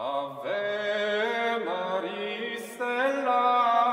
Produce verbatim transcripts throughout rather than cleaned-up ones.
Ave Maria Stella,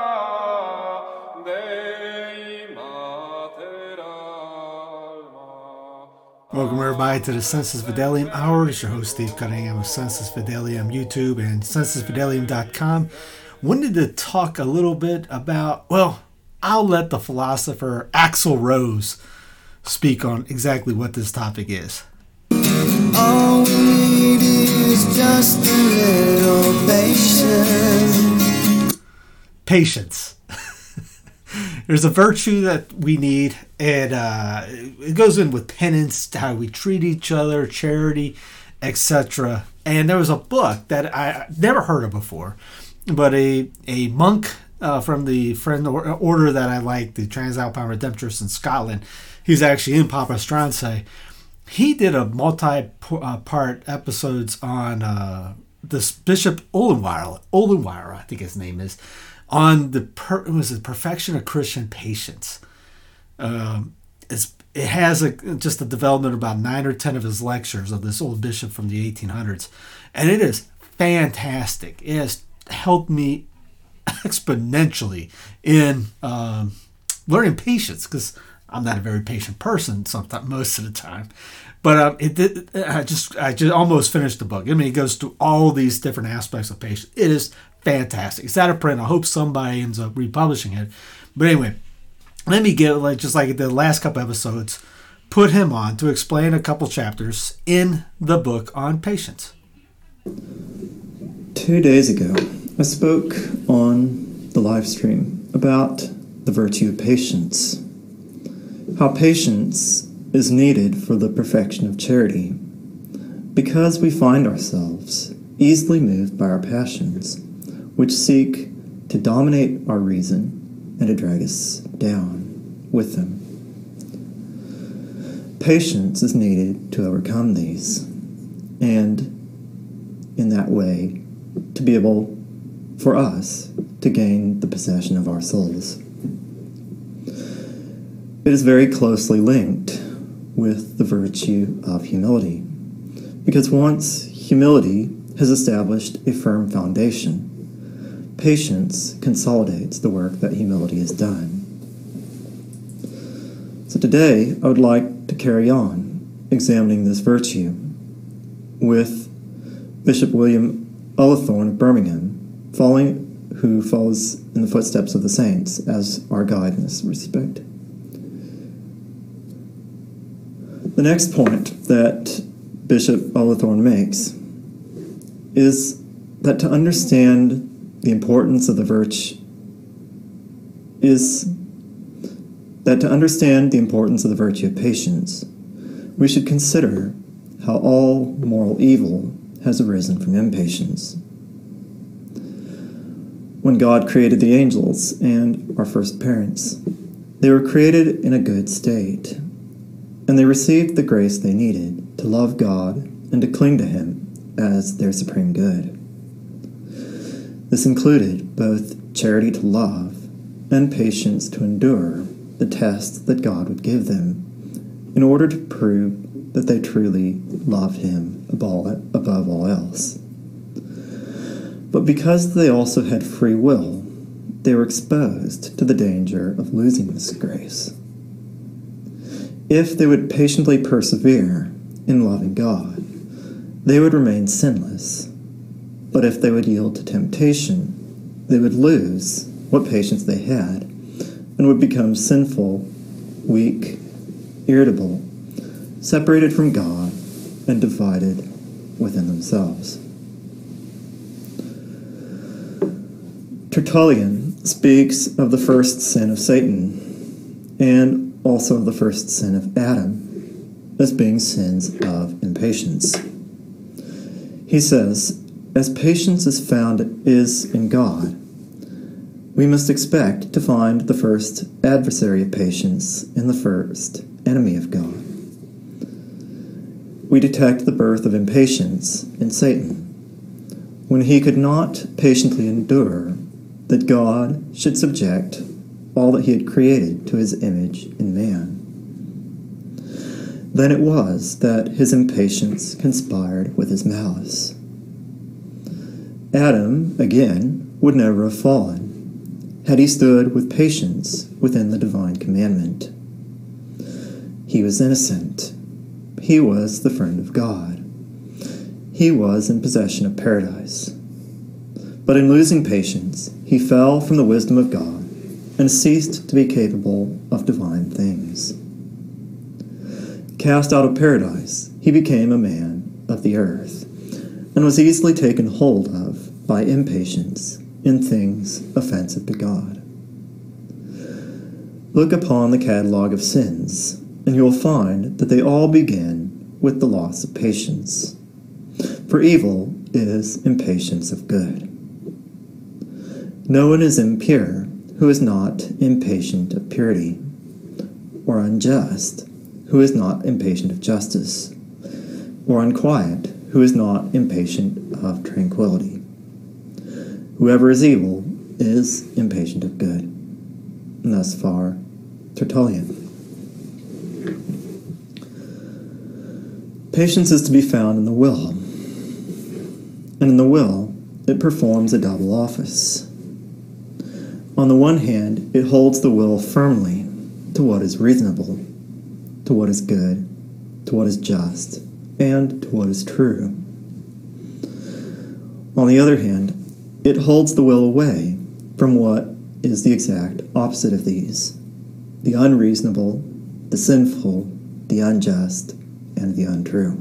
Dei Mater Alma. Welcome everybody to the Census Fidelium Hour. It's your host Steve Cunningham of Census Fidelium YouTube and census fidelium dot com. Wanted to talk a little bit about, well, I'll let the philosopher Axl Rose speak on exactly what this topic is. All we need is just a little patience. Patience. There's a virtue that we need, and uh, it goes in with penance, how we treat each other, charity, et cetera. And there was a book that I never heard of before, but a a monk uh, from the friend order that I like, the Transalpine Redemptorists in Scotland, he's actually in Papa Strance. He did a multi-part episodes on uh, this Bishop Olenweier, Olenweier, I think his name is, on the per, it was the perfection of Christian patience. Um, it's, it has a, just a development of about nine or ten of his lectures of this old bishop from the eighteen hundreds, and it is fantastic. It has helped me exponentially in um, learning patience, because I'm not a very patient person sometimes, most of the time. But um, it did, I just I just almost finished the book. I mean, it goes through all these different aspects of patience. It is fantastic. It's out of print. I hope somebody ends up republishing it. But anyway, let me get, like just like the last couple episodes, put him on to explain a couple chapters in the book on patience. Two days ago, I spoke on the live stream about the virtue of patience. How patience is needed for the perfection of charity, because we find ourselves easily moved by our passions, which seek to dominate our reason and to drag us down with them. Patience is needed to overcome these, and in that way, to be able for us to gain the possession of our souls. It is very closely linked with the virtue of humility, because once humility has established a firm foundation, patience consolidates the work that humility has done. So today, I would like to carry on examining this virtue with Bishop William Ullathorne of Birmingham, following, who follows in the footsteps of the saints as our guide in this respect. The next point that Bishop Ullathorne makes is that to understand the importance of the virtue is that to understand the importance of the virtue of patience, we should consider how all moral evil has arisen from impatience. When God created the angels and our first parents, they were created in a good state, and they received the grace they needed to love God and to cling to Him as their supreme good. This included both charity to love and patience to endure the tests that God would give them in order to prove that they truly loved Him above all else. But because they also had free will, they were exposed to the danger of losing this grace. If they would patiently persevere in loving God, they would remain sinless. But if they would yield to temptation, they would lose what patience they had and would become sinful, weak, irritable, separated from God, and divided within themselves. Tertullian speaks of the first sin of Satan and also of the first sin of Adam as being sins of impatience. He says, as patience is found is in God, we must expect to find the first adversary of patience in the first enemy of God. We detect the birth of impatience in Satan, when he could not patiently endure that God should subject all that he had created to his image in man. Then it was that his impatience conspired with his malice. Adam, again, would never have fallen had he stood with patience within the divine commandment. He was innocent. He was the friend of God. He was in possession of paradise. But in losing patience, he fell from the wisdom of God and ceased to be capable of divine things. Cast out of paradise, he became a man of the earth, and was easily taken hold of by impatience in things offensive to God. Look upon the catalog of sins, and you will find that they all begin with the loss of patience. For evil is impatience of good. No one is impure who is not impatient of purity, or unjust who is not impatient of justice, or unquiet who is not impatient of tranquility. Whoever is evil is impatient of good. And thus far, Tertullian. Patience is to be found in the will, and in the will it performs a double office. On the one hand, it holds the will firmly to what is reasonable, to what is good, to what is just, and to what is true. On the other hand, it holds the will away from what is the exact opposite of these: the unreasonable, the sinful, the unjust, and the untrue.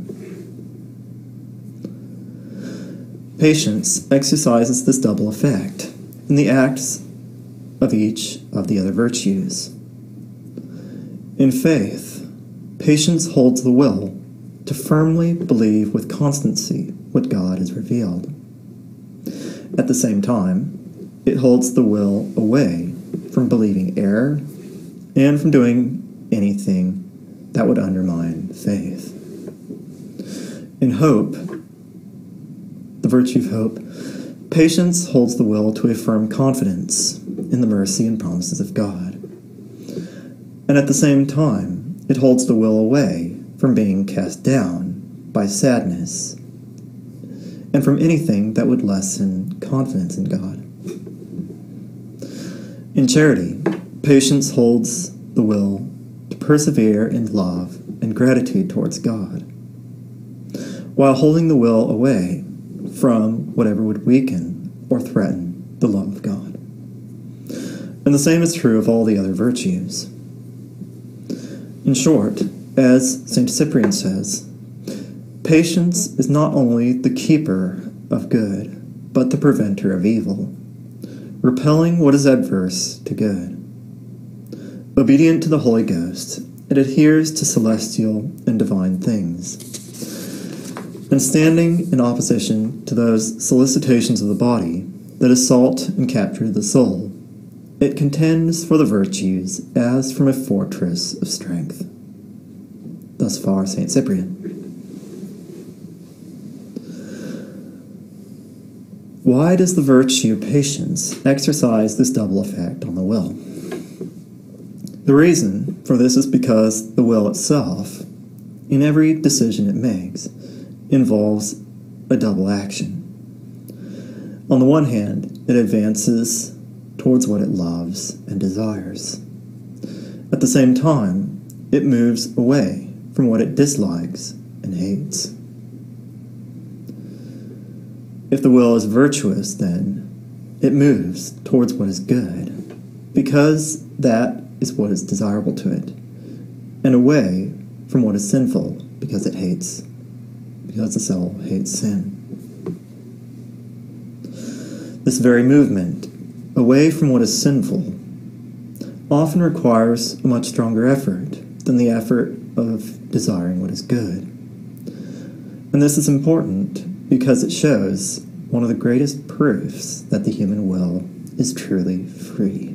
Patience exercises this double effect in the acts of each of the other virtues. In faith, patience holds the will to firmly believe with constancy what God has revealed. At the same time, it holds the will away from believing error and from doing anything that would undermine faith. In hope, the virtue of hope, patience holds the will to a firm confidence in the mercy and promises of God. And at the same time, it holds the will away from being cast down by sadness and from anything that would lessen confidence in God. In charity, patience holds the will to persevere in love and gratitude towards God, while holding the will away from whatever would weaken or threaten the love of God. And the same is true of all the other virtues. In short, as Saint Cyprian says, patience is not only the keeper of good, but the preventer of evil, repelling what is adverse to good. Obedient to the Holy Ghost, it adheres to celestial and divine things, and standing in opposition to those solicitations of the body that assault and capture the soul, it contends for the virtues as from a fortress of strength. Thus far, Saint Cyprian. Why does the virtue of patience exercise this double effect on the will? The reason for this is because the will itself, in every decision it makes, involves a double action. On the one hand, it advances towards what it loves and desires. At the same time, it moves away from what it dislikes and hates. If the will is virtuous, then, it moves towards what is good, because that is what is desirable to it, and away from what is sinful, because it hates, because the soul hates sin. This very movement, away from what is sinful, often requires a much stronger effort than the effort of desiring what is good. And this is important because it shows one of the greatest proofs that the human will is truly free.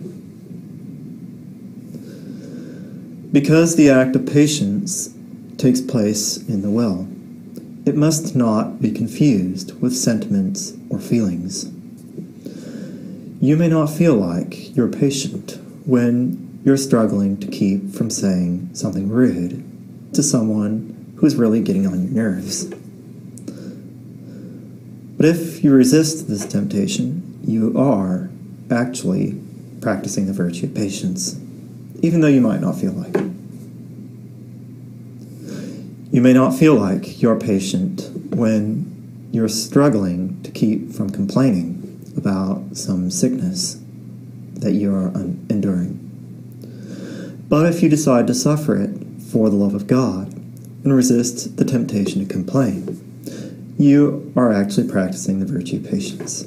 Because the act of patience takes place in the will, it must not be confused with sentiments or feelings. You may not feel like you're patient when you're struggling to keep from saying something rude to someone who's really getting on your nerves. But if you resist this temptation, you are actually practicing the virtue of patience, even though you might not feel like it. You may not feel like you're patient when you're struggling to keep from complaining about some sickness that you are un- enduring. But if you decide to suffer it for the love of God and resist the temptation to complain, you are actually practicing the virtue of patience.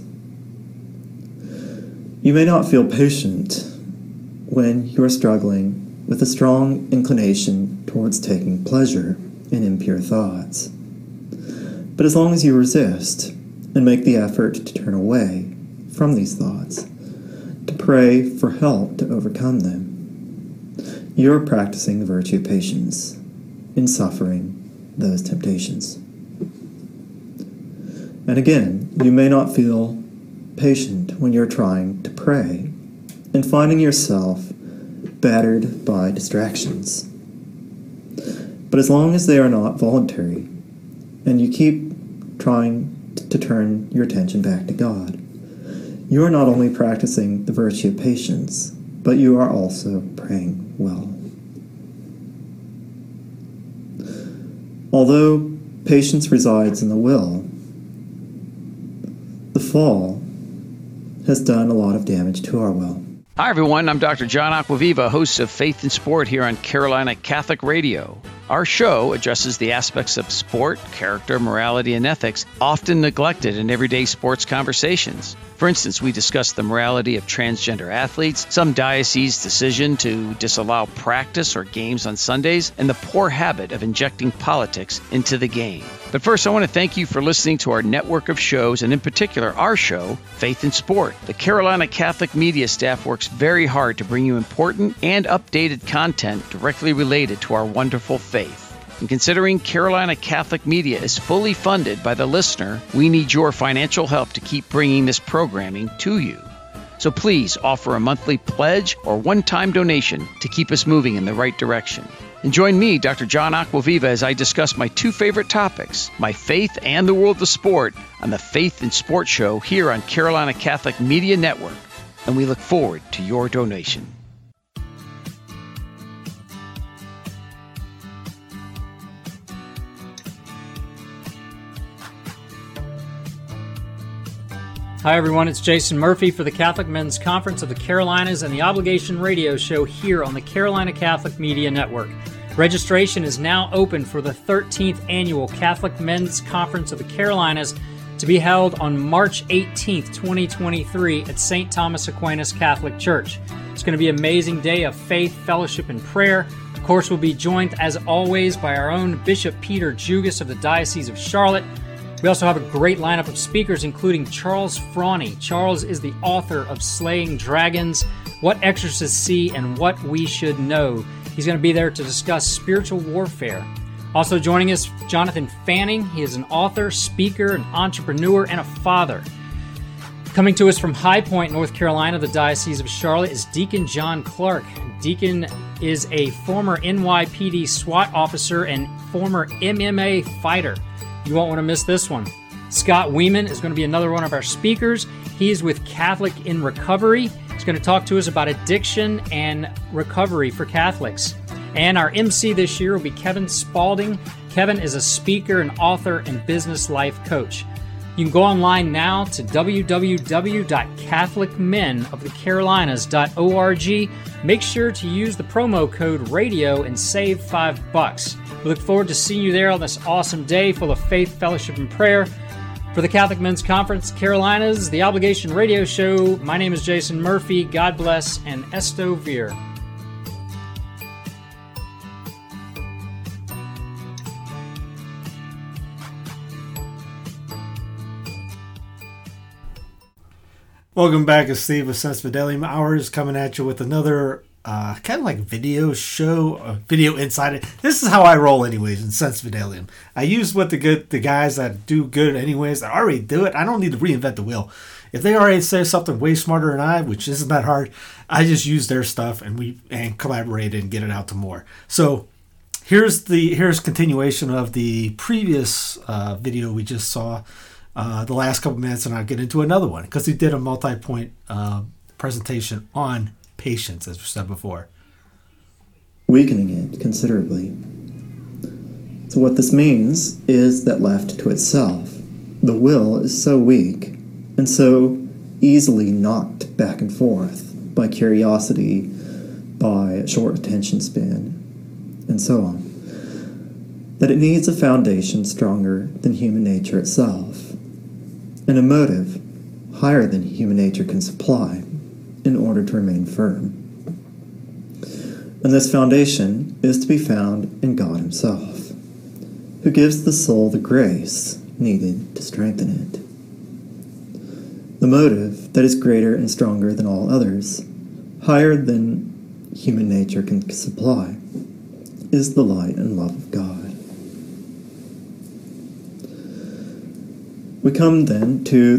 You may not feel patient when you are struggling with a strong inclination towards taking pleasure in impure thoughts. But as long as you resist and make the effort to turn away from these thoughts, to pray for help to overcome them, you're practicing the virtue of patience in suffering those temptations. And again, you may not feel patient when you're trying to pray and finding yourself battered by distractions. But as long as they are not voluntary, and you keep trying to turn your attention back to God, you are not only practicing the virtue of patience, but you are also praying well. Although patience resides in the will, the fall has done a lot of damage to our will. Hi, everyone. I'm Doctor John Acquaviva, host of Faith and Sport here on Carolina Catholic Radio. Our show addresses the aspects of sport, character, morality, and ethics often neglected in everyday sports conversations. For instance, we discuss the morality of transgender athletes, some dioceses' decision to disallow practice or games on Sundays, and the poor habit of injecting politics into the game. But first, I want to thank you for listening to our network of shows, and in particular, our show, Faith and Sport. The Carolina Catholic media staff works very hard to bring you important and updated content directly related to our wonderful faith. And considering Carolina Catholic Media is fully funded by the listener, we need your financial help to keep bringing this programming to you. So please offer a monthly pledge or one-time donation to keep us moving in the right direction. And join me, Doctor John Acquaviva, as I discuss my two favorite topics, my faith and the world of sport, on the Faith and Sport Show here on Carolina Catholic Media Network. And we look forward to your donation. Hi everyone, it's Jason Murphy for the Catholic Men's Conference of the Carolinas and the Obligation Radio Show here on the Carolina Catholic Media Network. Registration is now open for the thirteenth Annual Catholic Men's Conference of the Carolinas to be held on March eighteenth, twenty twenty-three at Saint Thomas Aquinas Catholic Church. It's going to be an amazing day of faith, fellowship, and prayer. Of course, we'll be joined as always by our own Bishop Peter Jugas of the Diocese of Charlotte. We also have a great lineup of speakers, including Charles Frawny. Charles is the author of Slaying Dragons, What Exorcists See and What We Should Know. He's going to be there to discuss spiritual warfare. Also joining us, Jonathan Fanning. He is an author, speaker, an entrepreneur, and a father. Coming to us from High Point, North Carolina, the Diocese of Charlotte, is Deacon John Clark. Deacon is a former N Y P D SWAT officer and former M M A fighter. You won't want to miss this one. Scott Weeman is going to be another one of our speakers. He is with Catholic in Recovery. He's going to talk to us about addiction and recovery for Catholics. And our M C this year will be Kevin Spalding. Kevin is a speaker, an author, and business life coach. You can go online now to w w w dot catholic men of the carolinas dot org. Make sure to use the promo code RADIO and save five bucks. We look forward to seeing you there on this awesome day full of faith, fellowship, and prayer. For the Catholic Men's Conference Carolinas, the Obligation Radio Show, my name is Jason Murphy. God bless and Esto Vir. Welcome back. It's Steve with Sense Fidelium Hours coming at you with another uh, kind of like video show, uh, video insider. This is how I roll anyways in Sense Fidelium. I use what the good the guys that do good anyways, that already do it. I don't need to reinvent the wheel. If they already say something way smarter than I, which isn't that hard, I just use their stuff and we and collaborate and get it out to more. So here's the here's continuation of the previous uh, video we just saw uh, the last couple minutes, and I'll get into another one because he did a multi-point uh, presentation on patience, as we said before. Weakening it considerably. So what this means is that left to itself, the will is so weak and so easily knocked back and forth by curiosity, by a short attention span, and so on, that it needs a foundation stronger than human nature itself, and a motive higher than human nature can supply in order to remain firm. And this foundation is to be found in God Himself, who gives the soul the grace needed to strengthen it. The motive that is greater and stronger than all others, higher than human nature can supply, is the light and love of God. We come then to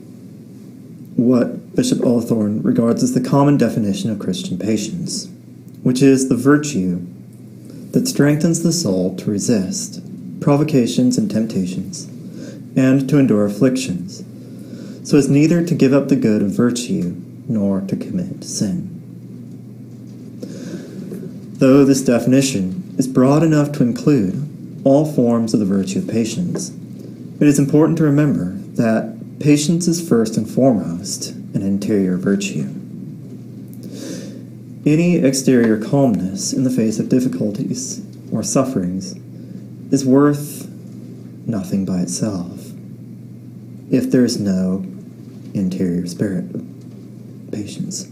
what Bishop Olathorn regards as the common definition of Christian patience, which is the virtue that strengthens the soul to resist provocations and temptations, and to endure afflictions, so as neither to give up the good of virtue nor to commit sin. Though this definition is broad enough to include all forms of the virtue of patience, it is important to remember that patience is first and foremost an interior virtue. Any exterior calmness in the face of difficulties or sufferings is worth nothing by itself if there is no interior spirit of patience.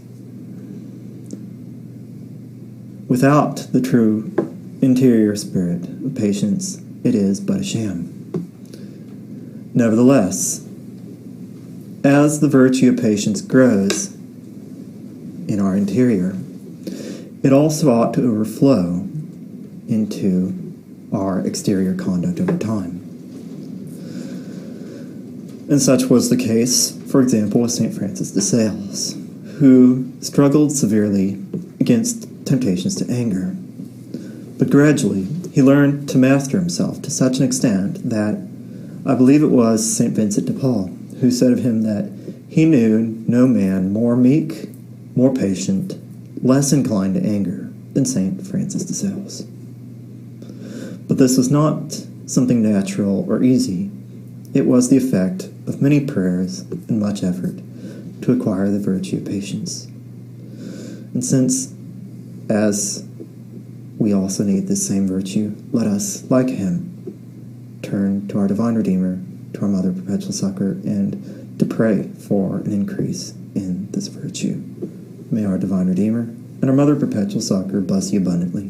Without the true interior spirit of patience, it is but a sham. Nevertheless, as the virtue of patience grows in our interior, it also ought to overflow into our exterior conduct over time. And such was the case, for example, with Saint Francis de Sales, who struggled severely against temptations to anger. But gradually, he learned to master himself to such an extent that I believe it was Saint Vincent de Paul who said of him that he knew no man more meek, more patient, less inclined to anger than Saint Francis de Sales. But this was not something natural or easy. It was the effect of many prayers and much effort to acquire the virtue of patience. And since, as we also need this same virtue, let us, like him, turn to our Divine Redeemer, to our Mother Perpetual Succor, and to pray for an increase in this virtue. May our Divine Redeemer and our Mother Perpetual Succor bless you abundantly.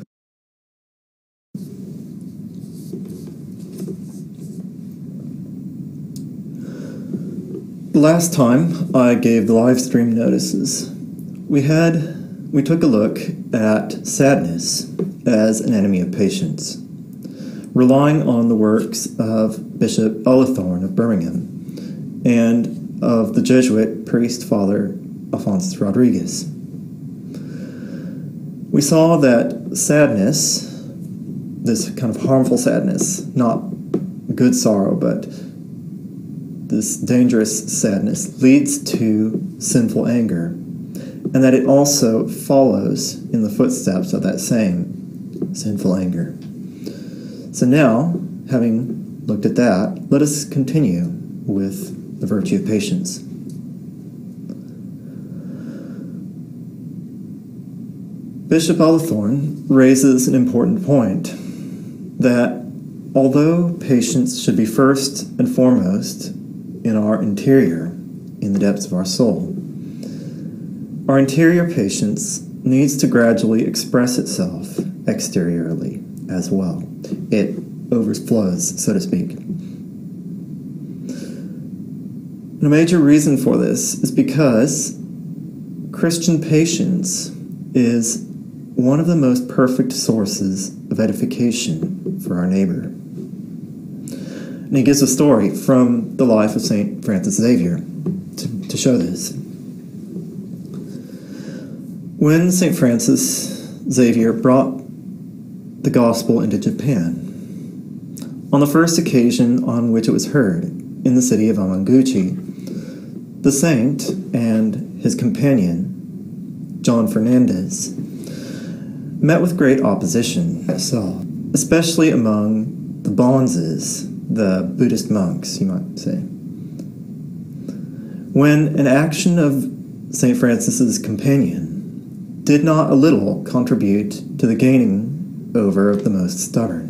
The last time I gave the live stream notices, we had we took a look at sadness as an enemy of patience, relying on the works of Bishop Olathorn of Birmingham and of the Jesuit priest Father Alphonsus Rodriguez. We saw that sadness, this kind of harmful sadness, not good sorrow, but this dangerous sadness, leads to sinful anger, and that it also follows in the footsteps of that same sinful anger. So now, having looked at that, let us continue with the virtue of patience. Bishop Olathorn raises an important point, that although patience should be first and foremost in our interior, in the depths of our soul, our interior patience needs to gradually express itself exteriorly as well. It overflows, so to speak. And a major reason for this is because Christian patience is one of the most perfect sources of edification for our neighbor. And he gives a story from the life of Saint Francis Xavier to, to show this. When Saint Francis Xavier brought the gospel into Japan, on the first occasion on which it was heard, in the city of Amanguchi, the saint and his companion, John Fernandez, met with great opposition, I saw, especially among the bonzes, the Buddhist monks, you might say. When an action of Saint Francis's companion did not a little contribute to the gaining over of the most stubborn.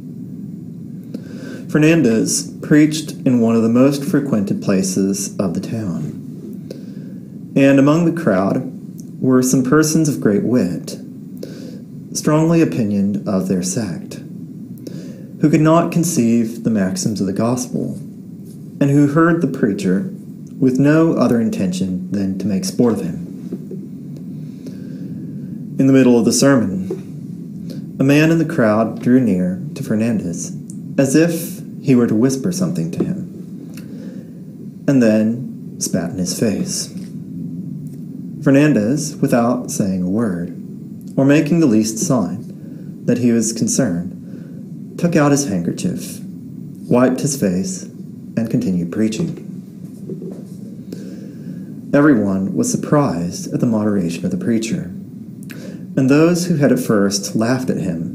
Fernandez preached in one of the most frequented places of the town, and among the crowd were some persons of great wit, strongly opinioned of their sect, who could not conceive the maxims of the gospel, and who heard the preacher with no other intention than to make sport of him. In the middle of the sermon, a man in the crowd drew near to Fernandez, as if he were to whisper something to him, and then spat in his face. Fernandez, without saying a word, or making the least sign that he was concerned, took out his handkerchief, wiped his face, and continued preaching. Everyone was surprised at the moderation of the preacher, and those who had at first laughed at him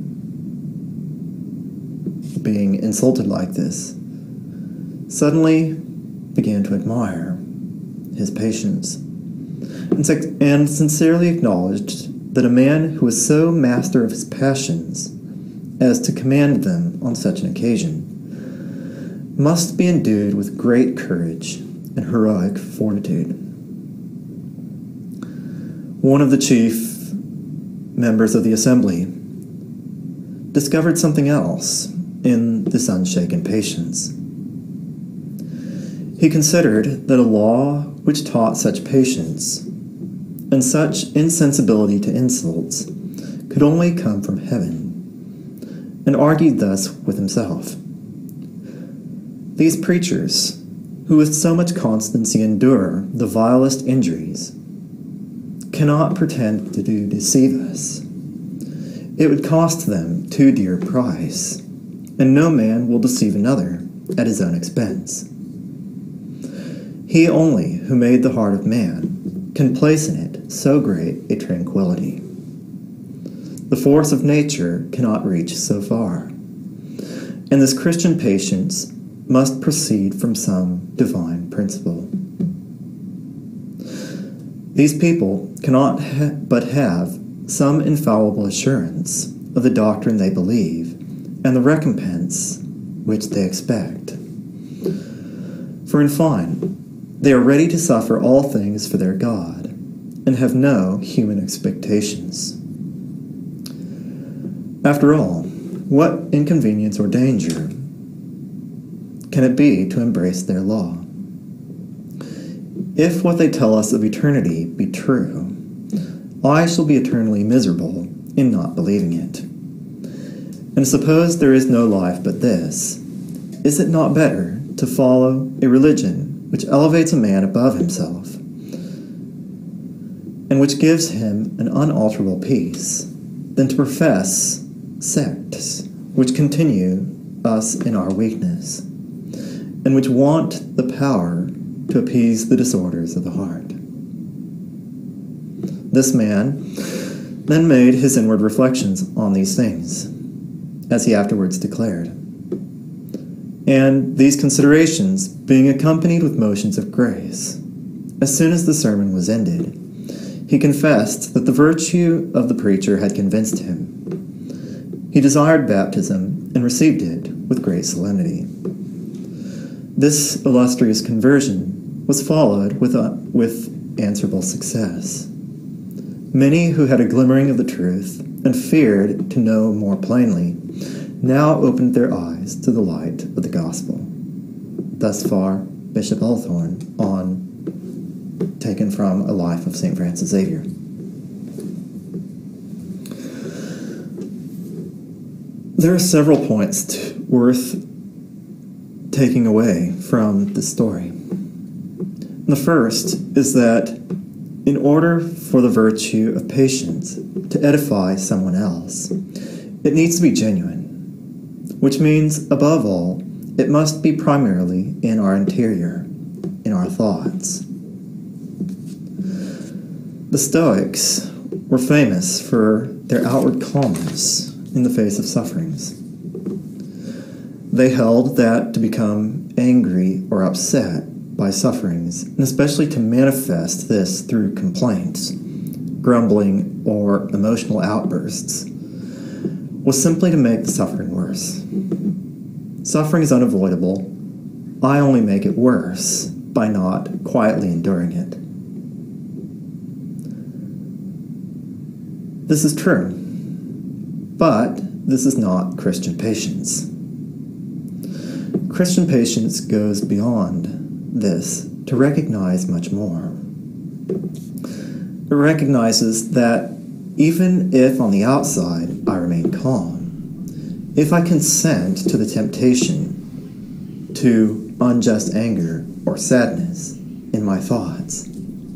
being insulted like this suddenly began to admire his patience and, and sincerely acknowledged that a man who was so master of his passions as to command them on such an occasion must be endued with great courage and heroic fortitude. One of the chief members of the assembly discovered something else in this unshaken patience. He considered that a law which taught such patience and such insensibility to insults could only come from heaven, and argued thus with himself. These preachers, who with so much constancy endure the vilest injuries, cannot pretend to do deceive us. It would cost them too dear a price, and no man will deceive another at his own expense. He only who made the heart of man can place in it so great a tranquility. The force of nature cannot reach so far, and this Christian patience must proceed from some divine principle. These people cannot ha- but have some infallible assurance of the doctrine they believe and the recompense which they expect. For in fine, they are ready to suffer all things for their God and have no human expectations. After all, what inconvenience or danger can it be to embrace their law? If what they tell us of eternity be true, I shall be eternally miserable in not believing it. And suppose there is no life but this, is it not better to follow a religion which elevates a man above himself, and which gives him an unalterable peace, than to profess sects which continue us in our weakness, and which want the power to appease the disorders of the heart? This man then made his inward reflections on these things, as he afterwards declared. And these considerations, being accompanied with motions of grace, as soon as the sermon was ended, he confessed that the virtue of the preacher had convinced him. He desired baptism and received it with great solemnity. This illustrious conversion was followed with, a, with answerable success. Many who had a glimmering of the truth and feared to know more plainly now opened their eyes to the light of the gospel. Thus far, Bishop Althorn on taken from A Life of Saint Francis Xavier. There are several points t- worth taking away from this story. The first is that in order for the virtue of patience to edify someone else, it needs to be genuine, which means, above all, it must be primarily in our interior, in our thoughts. The Stoics were famous for their outward calmness in the face of sufferings. They held that to become angry or upset by sufferings, and especially to manifest this through complaints, grumbling, or emotional outbursts, was simply to make the suffering worse. Suffering is unavoidable. I only make it worse by not quietly enduring it. This is true, but this is not Christian patience. Christian patience goes beyond this to recognize much more. It recognizes that even if on the outside I remain calm, if I consent to the temptation to unjust anger or sadness in my thoughts,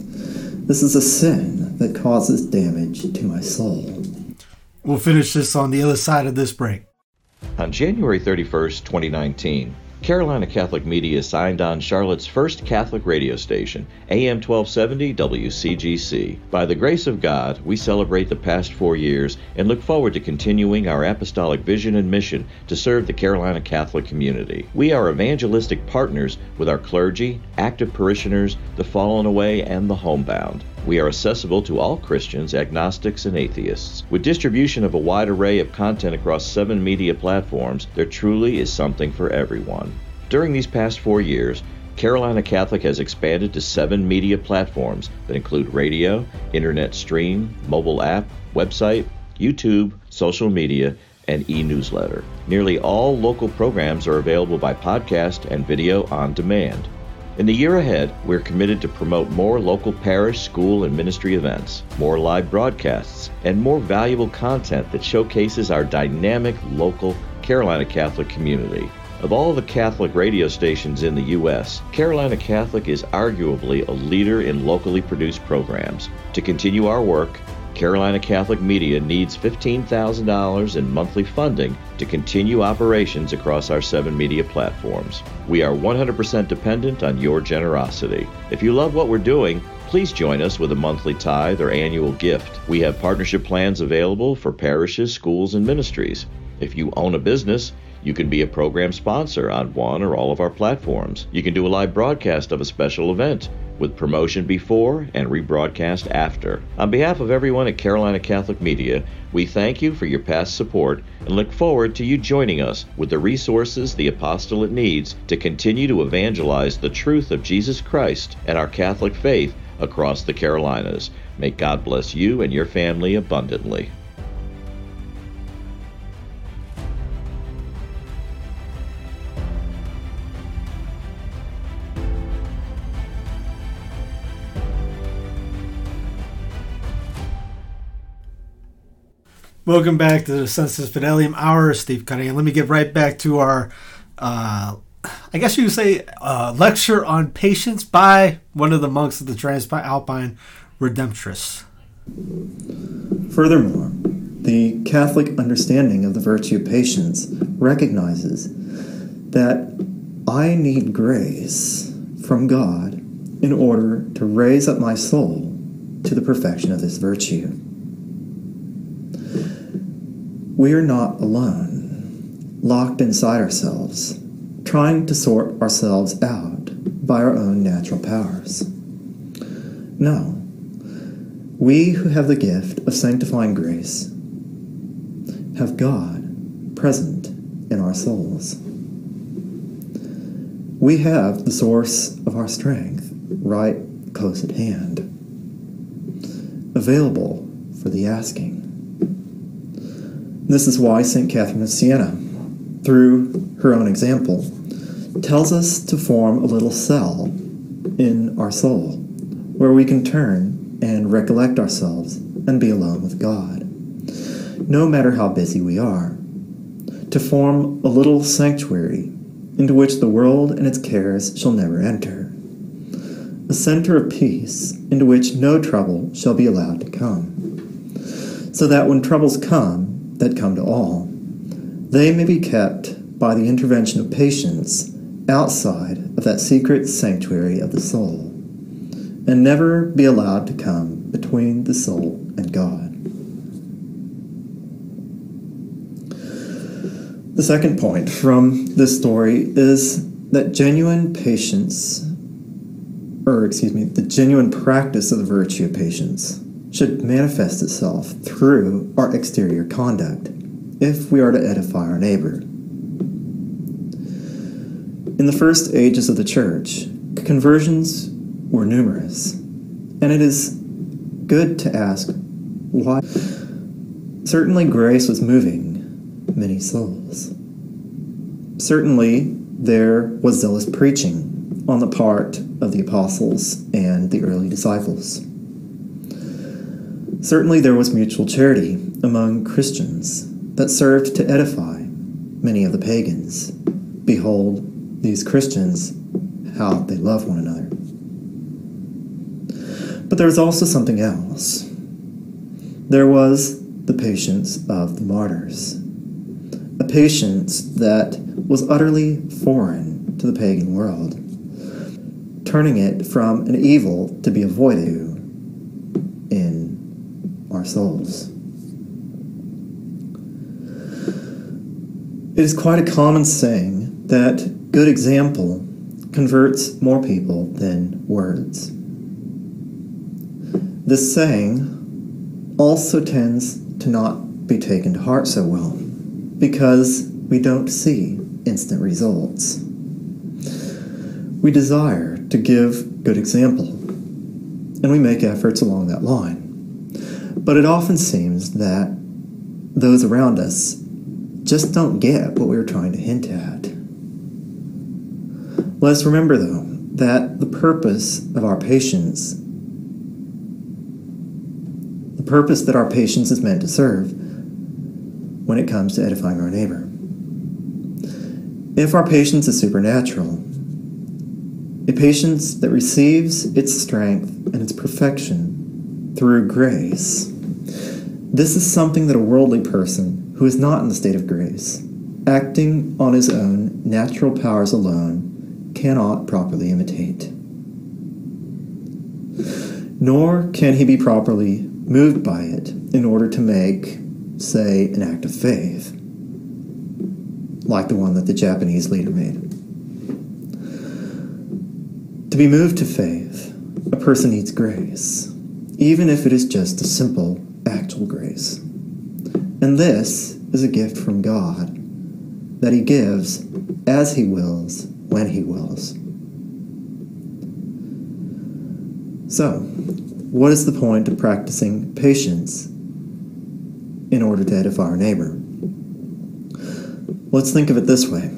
this is a sin that causes damage to my soul. We'll finish this on the other side of this break. On January thirty-first, twenty nineteen, Carolina Catholic Media signed on Charlotte's first Catholic radio station, A M twelve seventy W C G C. By the grace of God, we celebrate the past four years and look forward to continuing our apostolic vision and mission to serve the Carolina Catholic community. We are evangelistic partners with our clergy, active parishioners, the fallen away, and the homebound. We are accessible to all Christians, agnostics, and atheists. With distribution of a wide array of content across seven media platforms, there truly is something for everyone. During these past four years, Carolina Catholic has expanded to seven media platforms that include radio, internet stream, mobile app, website, YouTube, social media, and e-newsletter. Nearly all local programs are available by podcast and video on demand. In the year ahead, we're committed to promote more local parish, school, and ministry events, more live broadcasts, and more valuable content that showcases our dynamic local Carolina Catholic community. Of all the Catholic radio stations in the U S, Carolina Catholic is arguably a leader in locally produced programs. To continue our work, Carolina Catholic Media needs fifteen thousand dollars in monthly funding to continue operations across our seven media platforms. We are one hundred percent dependent on your generosity. If you love what we're doing, please join us with a monthly tithe or annual gift. We have partnership plans available for parishes, schools, and ministries. If you own a business, you can be a program sponsor on one or all of our platforms. You can do a live broadcast of a special event with promotion before and rebroadcast after. On behalf of everyone at Carolina Catholic Media, we thank you for your past support and look forward to you joining us with the resources the apostolate needs to continue to evangelize the truth of Jesus Christ and our Catholic faith across the Carolinas. May God bless you and your family abundantly. Welcome back to the Sensus Fidelium Hour. Steve Cunningham. Let me get right back to our, uh, I guess you would say, uh, lecture on patience by one of the monks of the Transalpine Redemptorists. Furthermore, the Catholic understanding of the virtue of patience recognizes that I need grace from God in order to raise up my soul to the perfection of this virtue. We are not alone, locked inside ourselves, trying to sort ourselves out by our own natural powers. No, we who have the gift of sanctifying grace have God present in our souls. We have the source of our strength right close at hand, available for the asking. This is why Saint Catherine of Siena, through her own example, tells us to form a little cell in our soul where we can turn and recollect ourselves and be alone with God, no matter how busy we are, to form a little sanctuary into which the world and its cares shall never enter, a center of peace into which no trouble shall be allowed to come, so that when troubles come, that come to all, they may be kept by the intervention of patience outside of that secret sanctuary of the soul, and never be allowed to come between the soul and God. The second point from this story is that genuine patience, or excuse me, the genuine practice of the virtue of patience should manifest itself through our exterior conduct if we are to edify our neighbor. In the first ages of the church, conversions were numerous, and it is good to ask why. Certainly grace was moving many souls. Certainly there was zealous preaching on the part of the apostles and the early disciples. Certainly there was mutual charity among Christians that served to edify many of the pagans. Behold, these Christians, how they love one another. But there was also something else. There was the patience of the martyrs, a patience that was utterly foreign to the pagan world, turning it from an evil to be avoided in our souls. It is quite a common saying that good example converts more people than words. This saying also tends to not be taken to heart so well because we don't see instant results. We desire to give good example, and we make efforts along that line. But it often seems that those around us just don't get what we were trying to hint at. Let us remember, though, that the purpose of our patience, the purpose that our patience is meant to serve when it comes to edifying our neighbor. If our patience is supernatural, a patience that receives its strength and its perfection through grace, this is something that a worldly person who is not in the state of grace, acting on his own natural powers alone, cannot properly imitate. Nor can he be properly moved by it in order to make, say, an act of faith, like the one that the Japanese leader made. To be moved to faith, a person needs grace, even if it is just a simple, actual grace. And this is a gift from God that he gives as he wills, when he wills. So, what is the point of practicing patience in order to edify our neighbor? Let's think of it this way.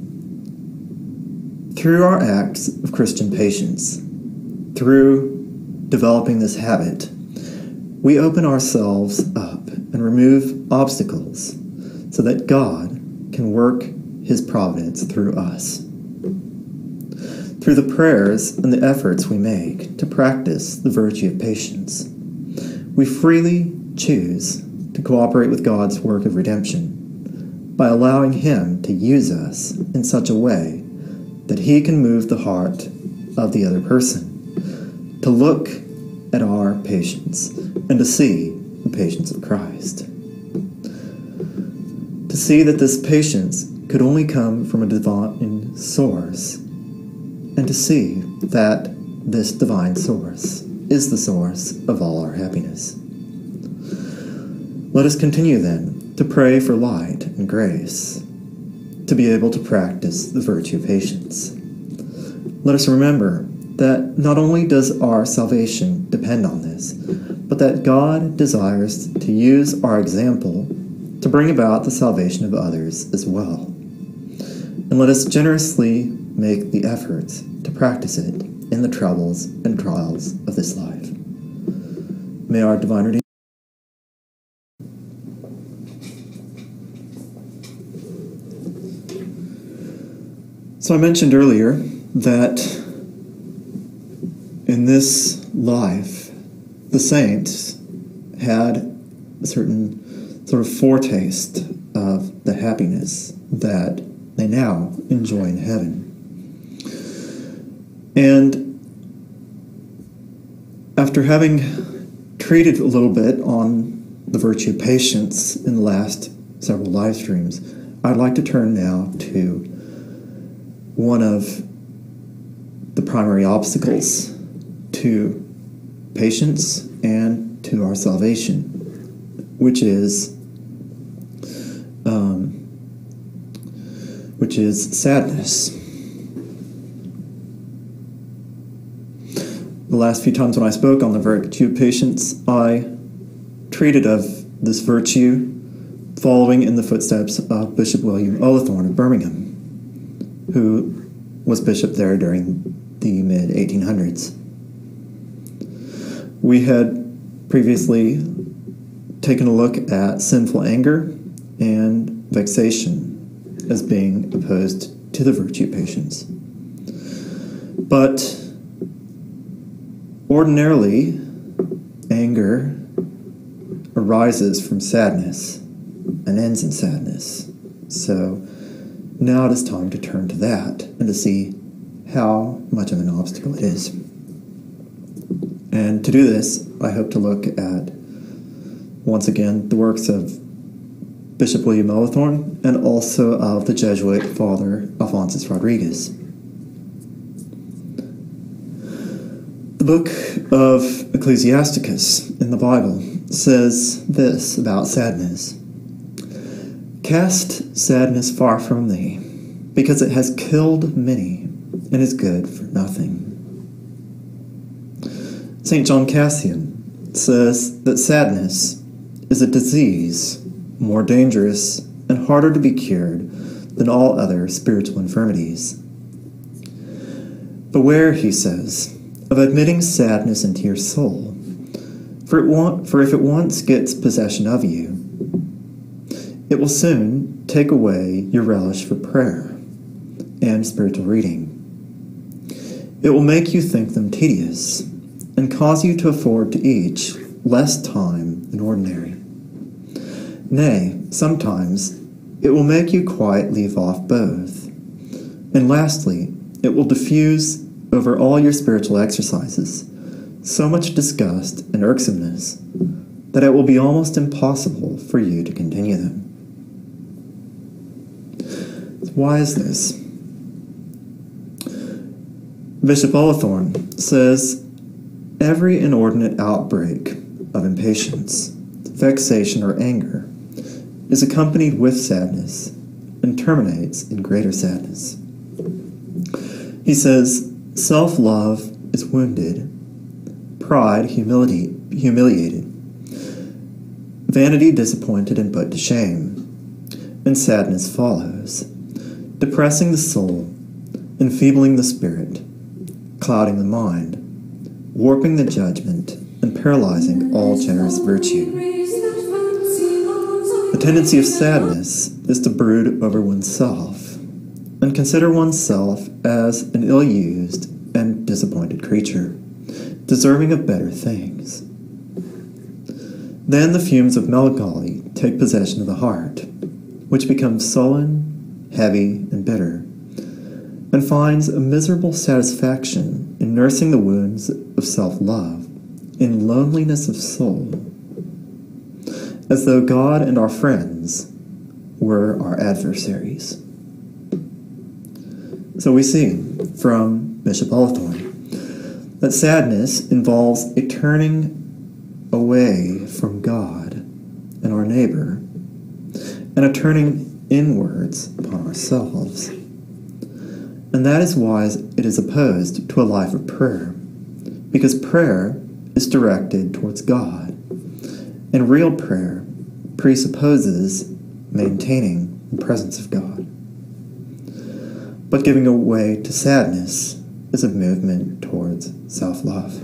Through our acts of Christian patience, through developing this habit, we open ourselves up and remove obstacles so that God can work his providence through us. Through the prayers and the efforts we make to practice the virtue of patience, we freely choose to cooperate with God's work of redemption by allowing him to use us in such a way that he can move the heart of the other person to look at our patience and to see the patience of Christ. To see that this patience could only come from a divine source, and to see that this divine source is the source of all our happiness. Let us continue then to pray for light and grace, to be able to practice the virtue of patience. Let us remember that not only does our salvation depend on this, but that God desires to use our example to bring about the salvation of others as well. And let us generously make the effort to practice it in the troubles and trials of this life. May our divine Redeemer. So I mentioned earlier that in this life, the saints had a certain sort of foretaste of the happiness that they now enjoy in heaven. And after having treated a little bit on the virtue of patience in the last several live streams, I'd like to turn now to one of the primary obstacles to patience and to our salvation, which is um, which is sadness. The last few times when I spoke on the virtue of patience, I treated of this virtue following in the footsteps of Bishop William Olathorn of Birmingham, who was bishop there during the mid eighteen hundreds. We had previously taken a look at sinful anger and vexation as being opposed to the virtue of patience. But ordinarily, anger arises from sadness and ends in sadness. So now it is time to turn to that and to see how much of an obstacle it is. And to do this, I hope to look at, once again, the works of Bishop William Olathorn and also of the Jesuit Father Alphonsus Rodriguez. The book of Ecclesiasticus in the Bible says this about sadness: "Cast sadness far from thee, because it has killed many, and is good for nothing." Saint John Cassian says that sadness is a disease more dangerous and harder to be cured than all other spiritual infirmities. "Beware," he says, "of admitting sadness into your soul, for, it want, for if it once gets possession of you, it will soon take away your relish for prayer and spiritual reading. It will make you think them tedious and cause you to afford to each less time than ordinary. Nay, sometimes it will make you quite leave off both. And lastly, it will diffuse over all your spiritual exercises so much disgust and irksomeness that it will be almost impossible for you to continue them." Why is this? Bishop Olathorn says, "Every inordinate outbreak of impatience, vexation, or anger is accompanied with sadness and terminates in greater sadness." He says, "Self-love is wounded, pride humility, humiliated, vanity disappointed and put to shame, and sadness follows, depressing the soul, enfeebling the spirit, clouding the mind, warping the judgment, and paralyzing all generous virtue. The tendency of sadness is to brood over oneself and consider oneself as an ill-used and disappointed creature, deserving of better things. Then the fumes of melancholy take possession of the heart, which becomes sullen, heavy, and bitter, and finds a miserable satisfaction in nursing the wounds of self-love in loneliness of soul, as though God and our friends were our adversaries." So we see from Bishop Olathorn that sadness involves a turning away from God and our neighbor, and a turning inwards upon ourselves. And that is why it is opposed to a life of prayer, because prayer is directed towards God, and real prayer presupposes maintaining the presence of God. But giving away to sadness is a movement towards self-love.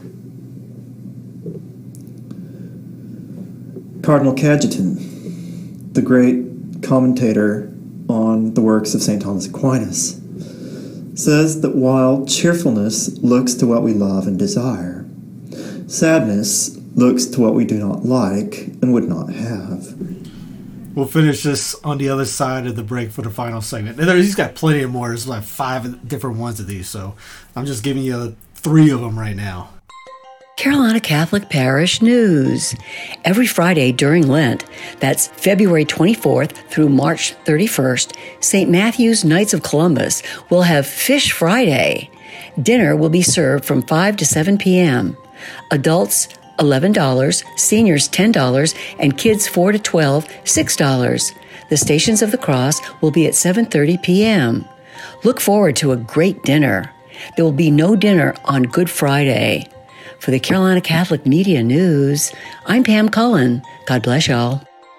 Cardinal Cajetan, the great commentator on the works of Saint Thomas Aquinas, says that while cheerfulness looks to what we love and desire, sadness looks to what we do not like and would not have. We'll finish this on the other side of the break for the final segment. And there, he's got plenty of more. There's like five different ones of these, so I'm just giving you three of them right now. Carolina Catholic Parish News. Every Friday during Lent, that's February twenty-fourth through March thirty-first, Saint Matthew's Knights of Columbus will have Fish Friday. Dinner will be served from five to seven p.m. Adults, eleven dollars, seniors, ten dollars, and kids four to twelve, six dollars. The Stations of the Cross will be at seven thirty p.m. Look forward to a great dinner. There will be no dinner on Good Friday. For the Carolina Catholic Media News, I'm Pam Cullen. God bless y'all.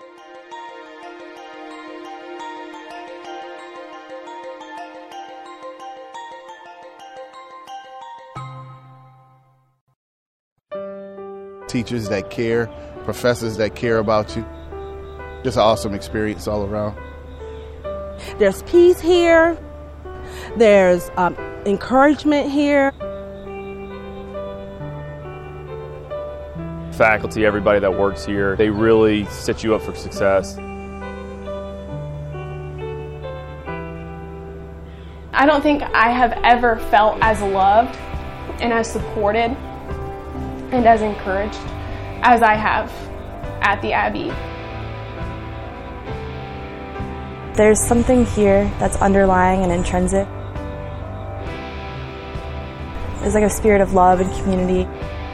Teachers that care, professors that care about you. Just an awesome experience all around. There's peace here. There's um, encouragement here. Faculty, everybody that works here, they really set you up for success. I don't think I have ever felt as loved and as supported and as encouraged as I have at the Abbey. There's something here that's underlying and intrinsic. There's like a spirit of love and community.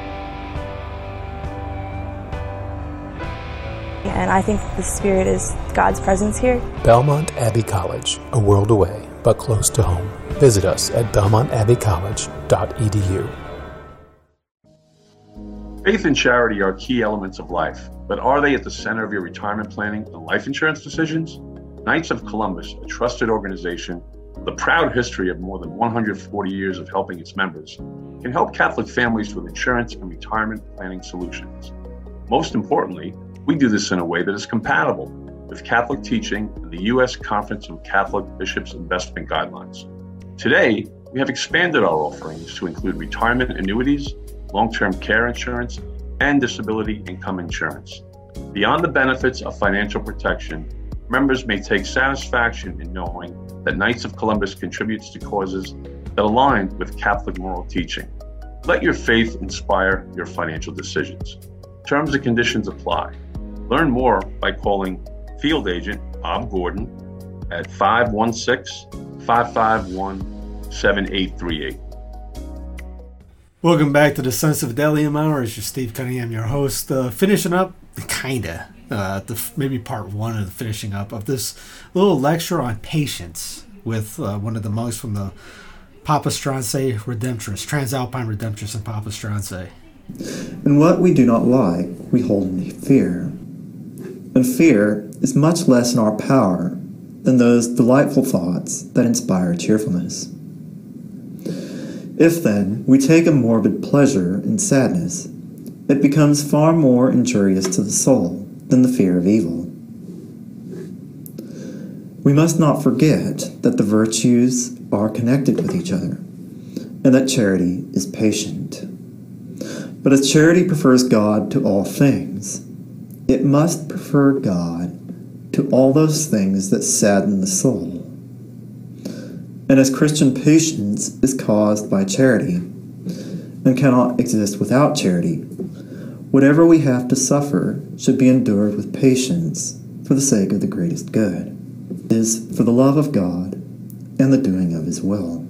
And I think the spirit is God's presence here. Belmont Abbey College, a world away, but close to home. Visit us at belmont abbey college dot e d u. Faith and charity are key elements of life, but are they at the center of your retirement planning and life insurance decisions? Knights of Columbus, a trusted organization with a proud history of more than one hundred forty years of helping its members, can help Catholic families with insurance and retirement planning solutions. Most importantly, we do this in a way that is compatible with Catholic teaching and the U S Conference of Catholic Bishops Investment Guidelines. Today, we have expanded our offerings to include retirement annuities, long-term care insurance, and disability income insurance. Beyond the benefits of financial protection, members may take satisfaction in knowing that Knights of Columbus contributes to causes that align with Catholic moral teaching. Let your faith inspire your financial decisions. Terms and conditions apply. Learn more by calling Field Agent Bob Gordon at five one six, five five one, seven eight three eight. Welcome back to the Sons of Delium Hour. It's your Steve Cunningham, your host. Uh, finishing up, kinda, uh, the maybe part one of the finishing up of this little lecture on patience with uh, one of the monks from the Papastrance Redemptorist, Transalpine Redemptorist and Papastrance. And what we do not like, we hold in fear. And fear is much less in our power than those delightful thoughts that inspire cheerfulness. If, then, we take a morbid pleasure in sadness, it becomes far more injurious to the soul than the fear of evil. We must not forget that the virtues are connected with each other, and that charity is patient. But as charity prefers God to all things, it must prefer God to all those things that sadden the soul. And as Christian patience is caused by charity and cannot exist without charity, whatever we have to suffer should be endured with patience for the sake of the greatest good. It is for the love of God and the doing of His will.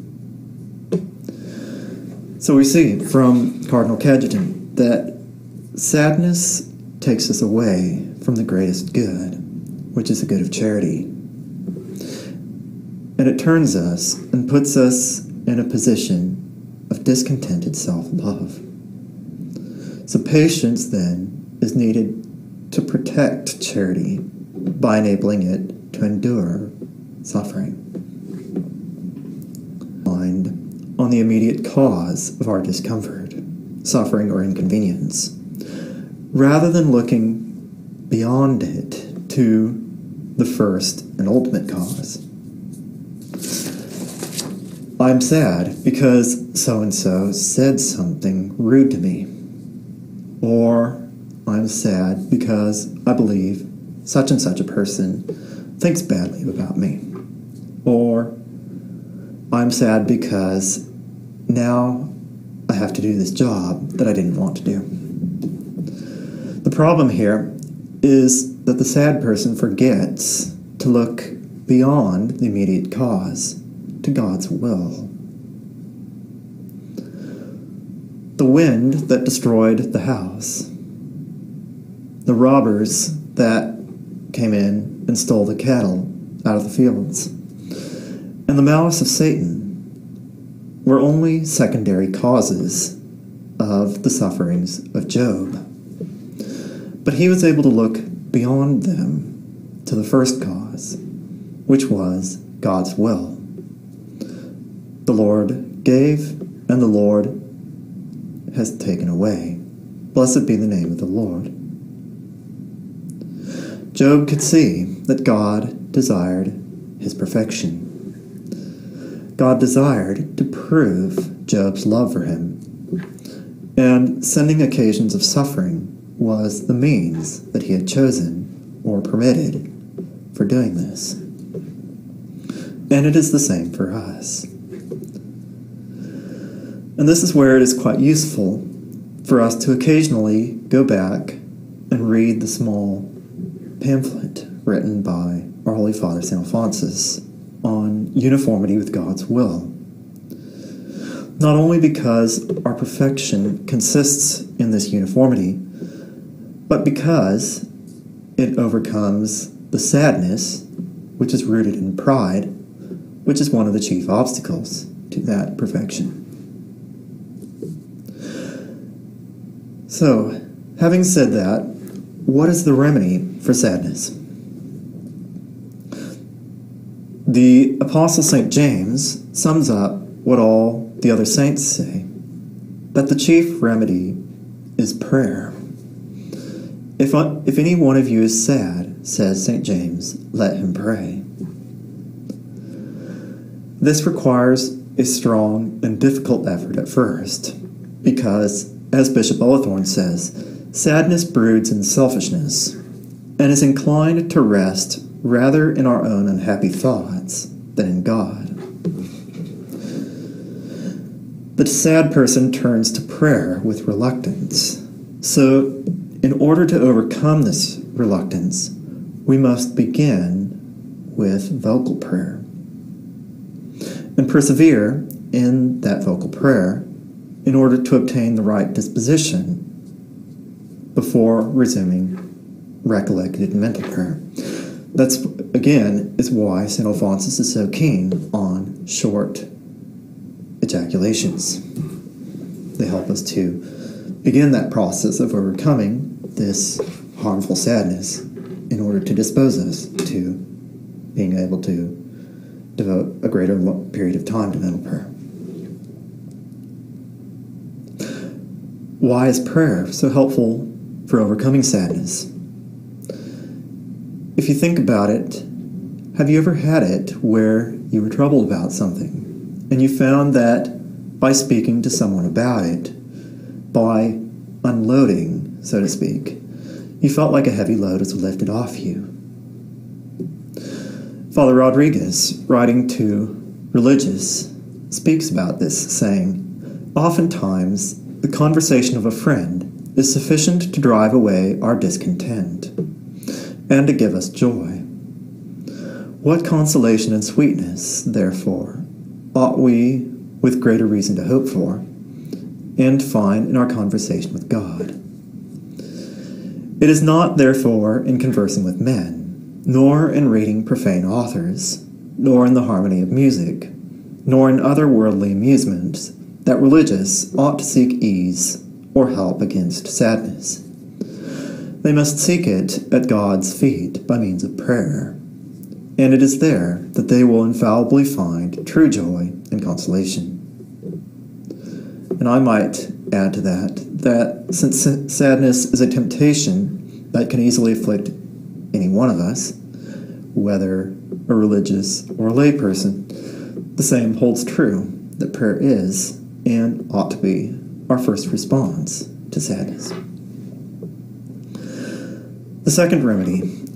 So we see from Cardinal Cajetan that sadness takes us away from the greatest good, which is the good of charity. And it turns us and puts us in a position of discontented self-love. So patience, then, is needed to protect charity by enabling it to endure suffering. Mind on the immediate cause of our discomfort, suffering, or inconvenience, rather than looking beyond it to the first and ultimate cause. I'm sad because so-and-so said something rude to me. Or I'm sad because I believe such and such a person thinks badly about me. Or I'm sad because now I have to do this job that I didn't want to do. The problem here is that the sad person forgets to look beyond the immediate cause to God's will. The wind that destroyed the house, the robbers that came in and stole the cattle out of the fields, and the malice of Satan were only secondary causes of the sufferings of Job. But he was able to look beyond them to the first cause, which was God's will. The Lord gave, and the Lord has taken away. Blessed be the name of the Lord. Job could see that God desired his perfection. God desired to prove Job's love for him, and sending occasions of suffering was the means that he had chosen or permitted for doing this. And it is the same for us. And this is where it is quite useful for us to occasionally go back and read the small pamphlet written by our Holy Father Saint Alphonsus on uniformity with God's will. Not only because our perfection consists in this uniformity, but because it overcomes the sadness which is rooted in pride, which is one of the chief obstacles to that perfection. So, having said that, what is the remedy for sadness? The Apostle Saint James sums up what all the other saints say, that the chief remedy is prayer. If, if any one of you is sad, says Saint James, let him pray. This requires a strong and difficult effort at first, because, as Bishop Olathorn says, sadness broods in selfishness, and is inclined to rest rather in our own unhappy thoughts than in God. The sad person turns to prayer with reluctance. So, in order to overcome this reluctance, we must begin with vocal prayer and persevere in that vocal prayer in order to obtain the right disposition before resuming recollected mental prayer. That's, again, is why Saint Alphonsus is so keen on short ejaculations. They help us to begin that process of overcoming this harmful sadness in order to dispose us to being able to devote a greater period of time to mental prayer. Why is prayer so helpful for overcoming sadness? If you think about it, have you ever had it where you were troubled about something and you found that by speaking to someone about it, by unloading, so to speak, you felt like a heavy load was lifted off you? Father Rodriguez, writing to Religious, speaks about this, saying, oftentimes, the conversation of a friend is sufficient to drive away our discontent and to give us joy. What consolation and sweetness, therefore, ought we with greater reason to hope for and find in our conversation with God? It is not, therefore, in conversing with men, nor in reading profane authors, nor in the harmony of music, nor in other worldly amusements, that religious ought to seek ease or help against sadness. They must seek it at God's feet by means of prayer, and it is there that they will infallibly find true joy and consolation. And I might add to that, that since sadness is a temptation that can easily afflict any one of us, whether a religious or a lay person, the same holds true, that prayer is and ought to be our first response to sadness. The second remedy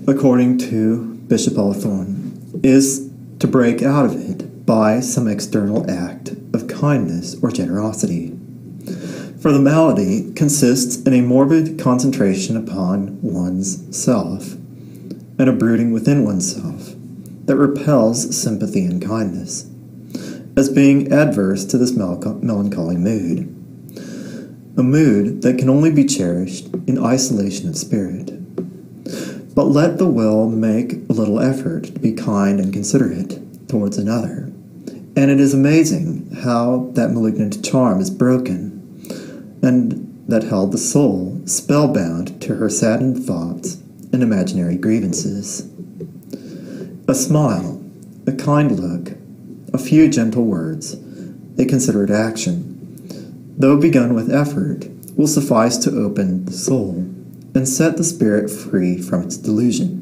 according to Bishop Olathorn, is to break out of it by some external act of kindness or generosity. For the malady consists in a morbid concentration upon one's self, and a brooding within oneself that repels sympathy and kindness, as being adverse to this mel- melancholy mood, a mood that can only be cherished in isolation of spirit. But let the will make a little effort to be kind and considerate towards another, and it is amazing how that malignant charm is broken, and that held the soul spellbound to her saddened thoughts and imaginary grievances. A smile, a kind look, a few gentle words, a considerate action, though begun with effort, will suffice to open the soul and set the spirit free from its delusion.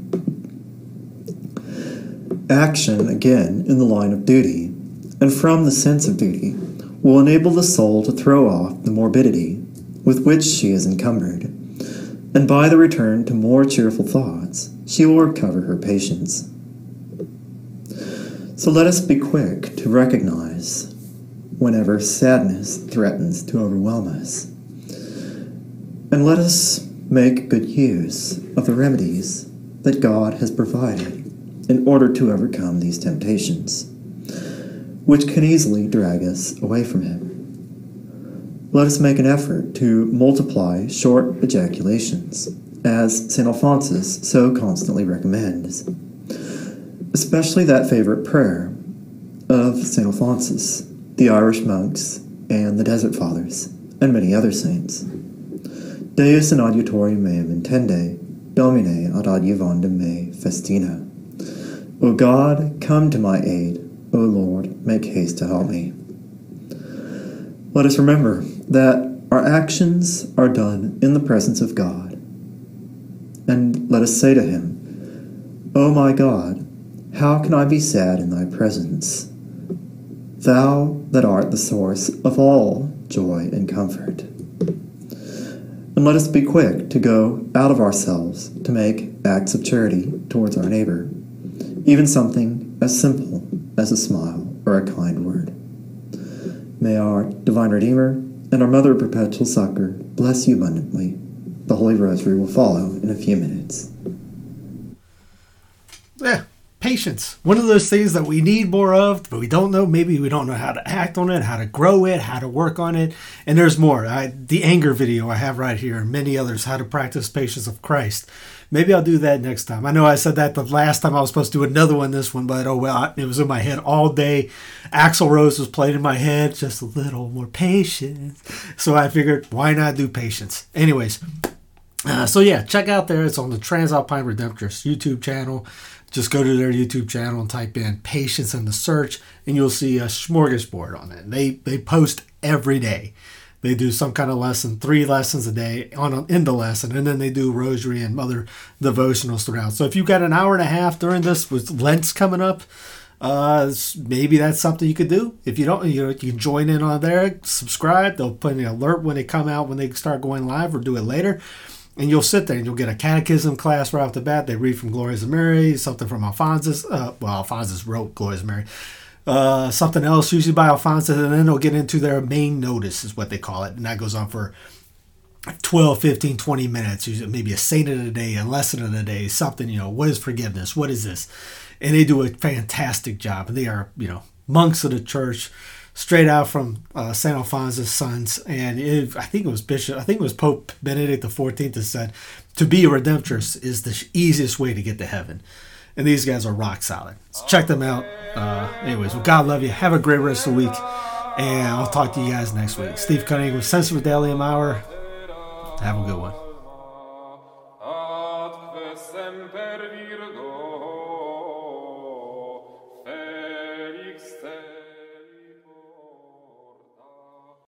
Action, again, in the line of duty, and from the sense of duty, will enable the soul to throw off the morbidity with which she is encumbered, and by the return to more cheerful thoughts, she will recover her patience. So let us be quick to recognize whenever sadness threatens to overwhelm us, and let us make good use of the remedies that God has provided in order to overcome these temptations, which can easily drag us away from Him. Let us make an effort to multiply short ejaculations, as Saint Alphonsus so constantly recommends, especially that favorite prayer of Saint Alphonsus, the Irish monks, and the Desert Fathers, and many other saints. Deus in adiutorium meum intende, Domine ad adiuvandum me festina. O God, come to my aid. O Lord, make haste to help me. Let us remember that our actions are done in the presence of God. And let us say to Him, O my God, how can I be sad in Thy presence? Thou that art the source of all joy and comfort. And let us be quick to go out of ourselves to make acts of charity towards our neighbor, even something as simple as a smile or a kind word. May our Divine Redeemer and our Mother of Perpetual Succor bless you abundantly. The Holy Rosary will follow in a few minutes. Yeah, patience. One of those things that we need more of, but we don't know. Maybe we don't know how to act on it, how to grow it, how to work on it. And there's more. I, the anger video I have right here, and many others, how to practice patience of Christ. Maybe I'll do that next time. I know I said that the last time I was supposed to do another one, this one, but oh well, it was in my head all day. Axl Rose was playing in my head, just a little more patience. So I figured, why not do patience? Anyways, uh, so yeah, check out there. It's on the Transalpine Redemptorist YouTube channel. Just go to their YouTube channel and type in patience in the search, and you'll see a smorgasbord on it. They they post every day. They do some kind of lesson, three lessons a day on in the lesson, and then they do rosary and other devotionals throughout. So if you've got an hour and a half during this with Lent's coming up, uh, maybe that's something you could do. If you don't, you know, you can join in on there, subscribe. They'll put an alert when they come out, when they start going live, or do it later. And you'll sit there and you'll get a catechism class right off the bat. They read from Glorious of Mary, something from Alphonsus. Uh, well, Alphonsus wrote Glorious of Mary. Uh, something else, usually by Alphonsus, and then they'll get into their main notice, is what they call it. And that goes on for twelve, fifteen, twenty minutes. Usually maybe a saint of the day, a lesson of the day, something, you know, what is forgiveness? What is this? And they do a fantastic job. And they are, you know, monks of the church, straight out from uh, Saint Alphonsus' sons. And it, I think it was Bishop, I think it was Pope Benedict the fourteenth that said, to be a Redemptorist is the easiest way to get to heaven. And these guys are rock solid. So check them out. Uh, anyways, well, God love you. Have a great rest of the week. And I'll talk to you guys next week. Steve Cunningham with Sensitive Delium Hour. Have a good one. Felix